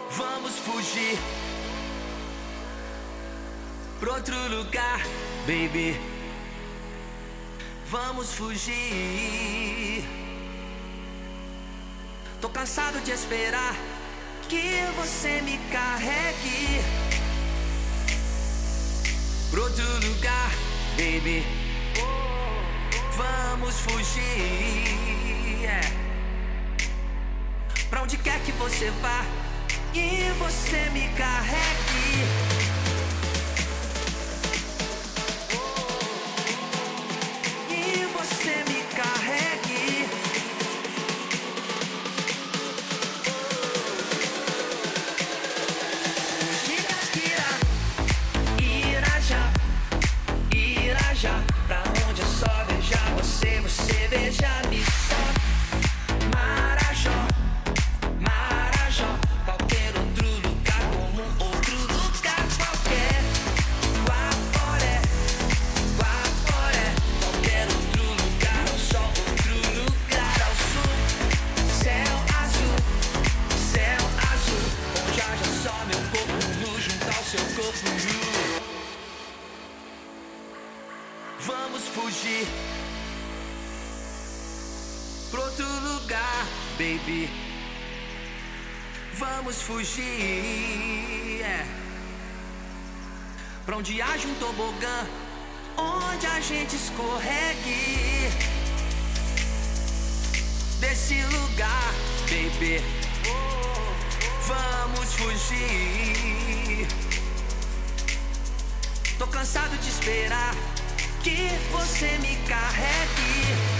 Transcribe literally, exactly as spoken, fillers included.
Vamos fugir pra outro lugar, baby. Vamos fugir. Tô cansado de esperar que você me carregue pra outro lugar, baby. Vamos fugir, yeah. Pra onde quer que você vá, e você me carregue. E você me carregue. Irajá, Irajá, Irajá, pra onde eu só veja você, você veja-me só. Marajó, Marajó, qualquer outro lugar como outro lugar qualquer. Guaporé, Guaporé, qualquer outro lugar ou só outro lugar ao sul. Céu azul, céu azul, onde haja só meu corpo nu junto ao seu corpo nu. Vamos fugir pra outro lugar, baby. Vamos fugir, yeah. Pra onde haja um tobogã, onde a gente escorregue desse lugar, baby. Vamos fugir. Tô cansado de esperar que você me carregue